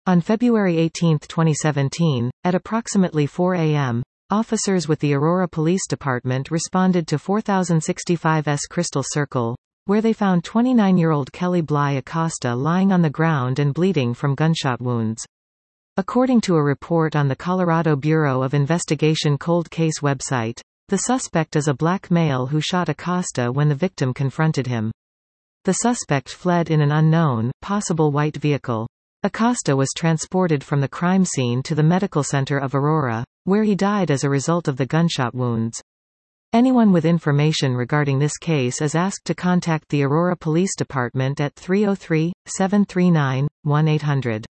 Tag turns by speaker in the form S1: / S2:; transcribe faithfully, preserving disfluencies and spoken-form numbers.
S1: On February eighteenth twenty seventeen, at approximately four a m, officers with the Aurora Police Department responded to four thousand sixty-five S Crystal Circle, where they found twenty-nine-year-old Kelly Bly Acosta lying on the ground and bleeding from gunshot wounds. According to a report on the Colorado Bureau of Investigation cold case website, the suspect is a black male who shot Acosta when the victim confronted him. The suspect fled in an unknown, possible white vehicle. Acosta was transported from the crime scene to the medical center of Aurora, where he died as a result of the gunshot wounds. Anyone with information regarding this case is asked to contact the Aurora Police Department at three oh three, seven three nine, one eight hundred.